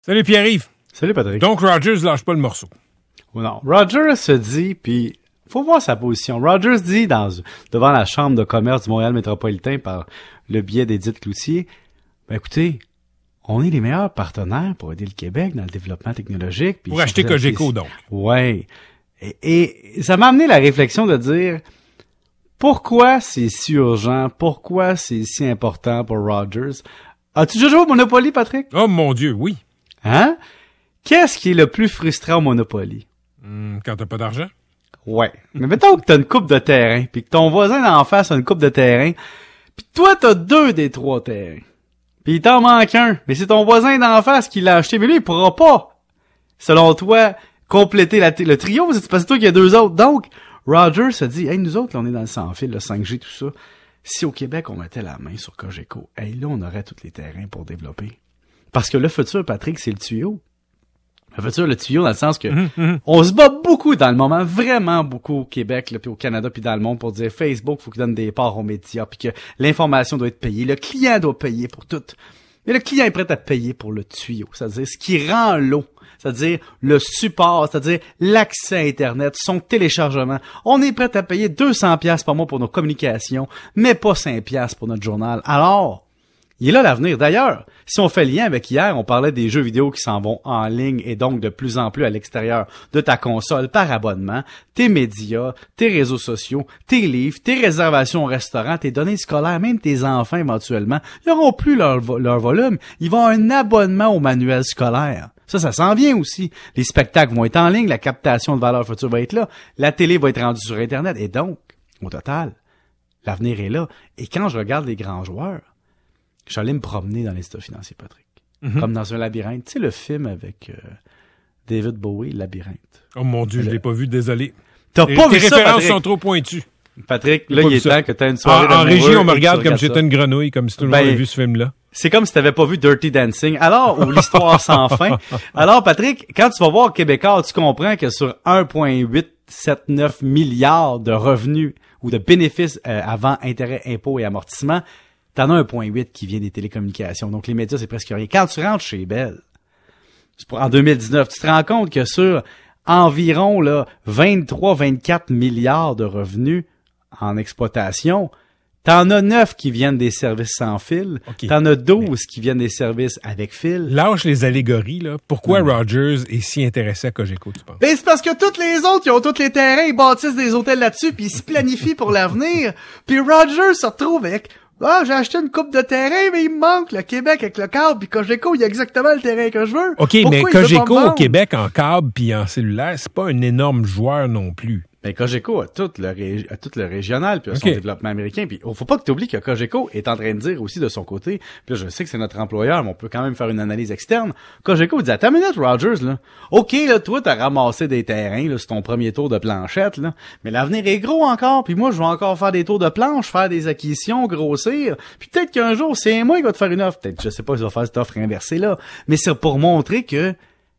Salut Pierre-Yves. Salut Patrick. Donc Rogers lâche pas le morceau. Non, Rogers se dit, puis faut voir sa position. Rogers dit devant la Chambre de commerce du Montréal métropolitain par le biais d'Édith Cloutier, ben écoutez, on est les meilleurs partenaires pour aider le Québec dans le développement technologique. Puis pour acheter Cogeco, donc. Ouais. Et ça m'a amené la réflexion de dire, pourquoi c'est si urgent, pourquoi c'est si important pour Rogers? As-tu déjà joué au Monopoly, Patrick? Oh mon Dieu, oui. Hein? Qu'est-ce qui est le plus frustrant au Monopoly? Quand t'as pas d'argent? Ouais. Mais mettons que t'as une coupe de terrain, puis que ton voisin d'en face a une coupe de terrain, puis toi t'as 2 des 3 terrains. Puis il t'en manque un, mais c'est ton voisin d'en face qui l'a acheté, mais lui il pourra pas, selon toi, compléter le trio, c'est parce que toi qu'il y a 2 autres. Donc, Rogers se dit, hey, nous autres, là, on est dans le sans-fil, le 5G, tout ça. Si au Québec, on mettait la main sur Cogeco, hey, là, on aurait tous les terrains pour développer. Parce que le futur, Patrick, c'est le tuyau. Le futur, le tuyau, dans le sens que on se bat beaucoup dans le moment, vraiment beaucoup au Québec, là, puis au Canada, puis dans le monde, pour dire Facebook, faut qu'il donne des parts aux médias, puis que l'information doit être payée, le client doit payer pour tout. Mais le client est prêt à payer pour le tuyau, c'est-à-dire ce qui rend l'eau, c'est-à-dire le support, c'est-à-dire l'accès à Internet, son téléchargement. On est prêt à payer 200$ par mois pour nos communications, mais pas 5$ pour notre journal. Alors, il est là l'avenir. D'ailleurs, si on fait lien avec hier, on parlait des jeux vidéo qui s'en vont en ligne et donc de plus en plus à l'extérieur de ta console par abonnement, tes médias, tes réseaux sociaux, tes livres, tes réservations au restaurant, tes données scolaires, même tes enfants éventuellement, ils n'auront plus leur volume. Ils vont avoir un abonnement au manuel scolaire. Ça s'en vient aussi. Les spectacles vont être en ligne, la captation de valeur future va être là, la télé va être rendue sur Internet. Et donc, au total, l'avenir est là. Et quand je regarde les grands joueurs, je suis allé me promener dans les états financiers, Patrick. Comme dans un labyrinthe. Tu sais, le film avec David Bowie, Labyrinthe. Oh mon Dieu, je l'ai pas vu, désolé. T'as pas vu ça, Patrick? Tes références sont trop pointues. Patrick, là, il est temps que t'aies une soirée En d'amoureux. régie, on me regarde comme si j'étais une grenouille, comme si tout le monde avait vu ce film-là. C'est comme si t'avais pas vu Dirty Dancing. Alors, ou l'histoire sans fin. Alors, Patrick, quand tu vas voir Québécois, tu comprends que sur 1,879 milliards de revenus ou de bénéfices avant intérêts, impôts et amortissements, t'en as 1,8 qui vient des télécommunications. Donc, les médias, c'est presque rien. Quand tu rentres chez Bell, en 2019, tu te rends compte que sur environ 23-24 milliards de revenus en exploitation, t'en as 9 qui viennent des services sans fil. Okay. T'en as 12 qui viennent des services avec fil. Lâche les allégories, là. Pourquoi Rogers est si intéressé à Cogeco, tu penses? Ben, c'est parce que tous les autres, ils ont tous les terrains, ils bâtissent des hôtels là-dessus, puis ils se planifient pour l'avenir. Puis Rogers se retrouve avec j'ai acheté une coupe de terrain, mais il me manque le Québec avec le câble, puis Cogeco, il y a exactement le terrain que je veux. OK, pourquoi mais Cogeco au Québec en câble puis en cellulaire, c'est pas un énorme joueur non plus. Ben, Cogeco a tout le régional, puis son développement américain. Puis, faut pas que tu oublies que Cogeco est en train de dire aussi de son côté, puis là, je sais que c'est notre employeur, mais on peut quand même faire une analyse externe. Cogeco dit, attends une minute, Rogers, là. OK, là, toi, t'as ramassé des terrains, là, c'est ton premier tour de planchette, là. Mais l'avenir est gros encore, puis moi, je vais encore faire des tours de planche, faire des acquisitions, grossir. Puis peut-être qu'un jour, c'est moi qui va te faire une offre. Peut-être, je sais pas si je vais faire cette offre inversée, là. Mais c'est pour montrer que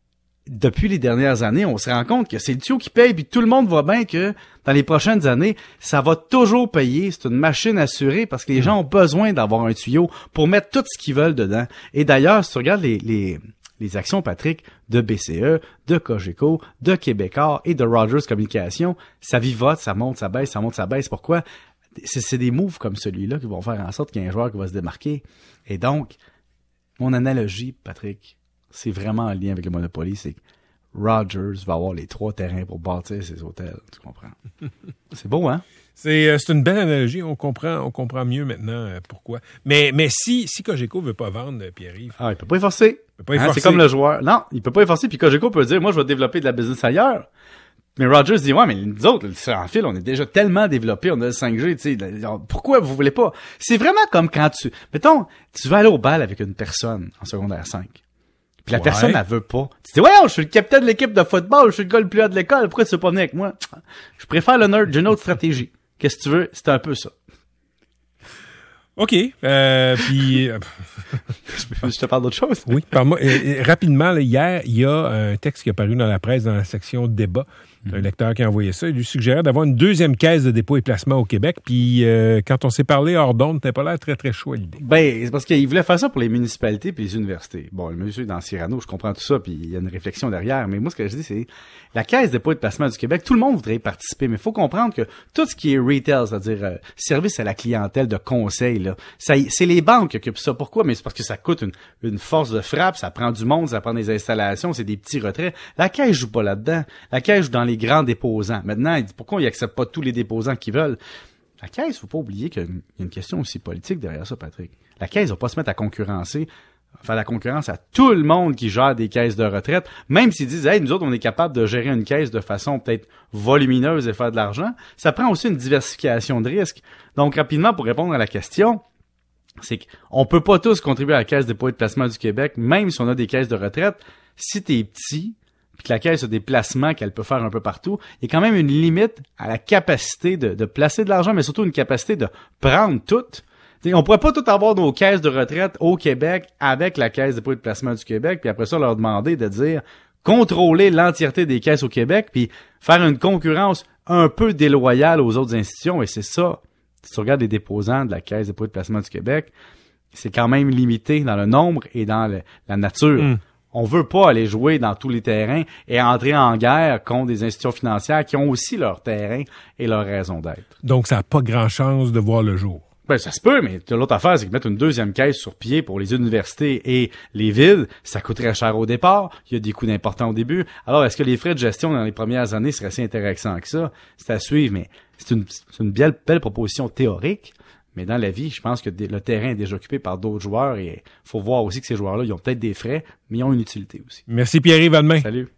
depuis les dernières années, on se rend compte que c'est le tuyau qui paye, puis tout le monde voit bien que dans les prochaines années, ça va toujours payer. C'est une machine assurée parce que les gens ont besoin d'avoir un tuyau pour mettre tout ce qu'ils veulent dedans. Et d'ailleurs, si tu regardes les actions, Patrick, de BCE, de Cogeco, de Québécois et de Rogers Communications, ça vivote, ça monte, ça baisse, ça monte, ça baisse. Pourquoi? C'est des moves comme celui-là qui vont faire en sorte qu'il y ait un joueur qui va se démarquer. Et donc, mon analogie, Patrick, c'est vraiment en lien avec le Monopoly, c'est que Rogers va avoir les 3 terrains pour bâtir ses hôtels, tu comprends? C'est beau, hein? C'est une belle analogie, on comprend mieux maintenant pourquoi. Mais si Cogeco veut pas vendre, Pierre-Yves... il peut pas y forcer. C'est comme le joueur. Non, il peut pas y forcer, puis Cogeco peut dire, moi, je vais développer de la business ailleurs. Mais Rogers dit, ouais, mais nous autres, le sans fil, on est déjà tellement développés, on a le 5G, tu sais, pourquoi vous voulez pas? C'est vraiment comme quand mettons, tu vas aller au bal avec une personne en secondaire 5. Puis la personne, elle veut pas. Tu dis, je suis le capitaine de l'équipe de football, je suis le gars le plus haut de l'école, pourquoi tu veux pas venir avec moi? Je préfère le nerd, j'ai une autre stratégie. Qu'est-ce que tu veux? C'est un peu ça. OK. Puis... Je te parle d'autre chose? Oui, parle-moi. Rapidement, là, hier, il y a un texte qui est paru dans la presse, dans la section débat. Un lecteur qui a envoyé ça. Il lui suggérait d'avoir une deuxième caisse de dépôt et placement au Québec. Puis, quand on s'est parlé hors d'onde, t'as pas l'air très, très chaud à l'idée. Ben, c'est parce qu'il voulait faire ça pour les municipalités puis les universités. Bon, le monsieur est dans Cyrano, je comprends tout ça, puis il y a une réflexion derrière. Mais moi, ce que je dis, c'est la caisse de dépôt et de placement du Québec, tout le monde voudrait y participer, mais il faut comprendre que tout ce qui est retail, c'est-à-dire service à la clientèle de conseil, là, c'est les banques qui occupent ça. Pourquoi? Mais c'est parce que ça coûte une force de frappe, ça prend du monde, ça prend des installations, c'est des petits retraits. La caisse joue pas là-dedans. La caisse joue dans les grands déposants. Maintenant, il dit pourquoi ils acceptent pas tous les déposants qui veulent. La caisse, faut pas oublier qu'il y a une question aussi politique derrière ça, Patrick. La caisse va pas se mettre à concurrencer, faire la concurrence à tout le monde qui gère des caisses de retraite, même s'ils disent, hey, nous autres, on est capable de gérer une caisse de façon peut-être volumineuse et faire de l'argent. Ça prend aussi une diversification de risques. Donc, rapidement, pour répondre à la question, c'est qu'on peut pas tous contribuer à la Caisse de dépôt et de placement du Québec, même si on a des caisses de retraite. Si t'es petit, puis que la caisse a des placements qu'elle peut faire un peu partout, il y a quand même une limite à la capacité de placer de l'argent, mais surtout une capacité de prendre tout. T'sais, on pourrait pas tout avoir nos caisses de retraite au Québec avec la Caisse de dépôt et de placement du Québec, puis après ça leur demander de dire contrôler l'entièreté des caisses au Québec, puis faire une concurrence un peu déloyale aux autres institutions, et c'est ça. Si tu regardes les déposants de la Caisse de dépôt et de placement du Québec, c'est quand même limité dans le nombre et dans la nature. On veut pas aller jouer dans tous les terrains et entrer en guerre contre des institutions financières qui ont aussi leur terrain et leur raison d'être. Donc, ça n'a pas grand chance de voir le jour. Ben, ça se peut, mais l'autre affaire, c'est que mettre une deuxième caisse sur pied pour les universités et les villes, ça coûterait cher au départ. Il y a des coûts importants au début. Alors, est-ce que les frais de gestion dans les premières années seraient si intéressants que ça? C'est à suivre, mais c'est une belle proposition théorique. Mais dans la vie, je pense que le terrain est déjà occupé par d'autres joueurs et faut voir aussi que ces joueurs-là, ils ont peut-être des frais, mais ils ont une utilité aussi. Merci Pierre-Yves, à demain. Salut.